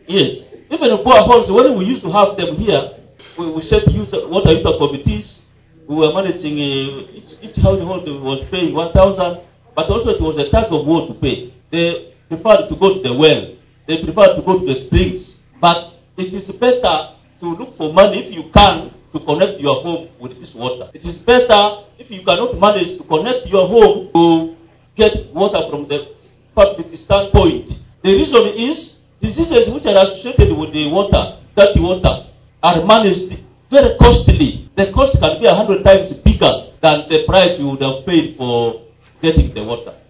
Yes. Even in boreholes, when we used to have them here, we set water user committees. We were managing each household was paying 1,000, but also it was a tug of war to pay. They preferred to go to the well. They preferred to go to the springs. But it is better to look for money if you can to connect your home with this water. It is better if you cannot manage to connect your home to get water from the public standpoint. The reason is diseases which are associated with the water, dirty water, are managed very costly. The cost can be 100 times bigger than the price you would have paid for getting the water.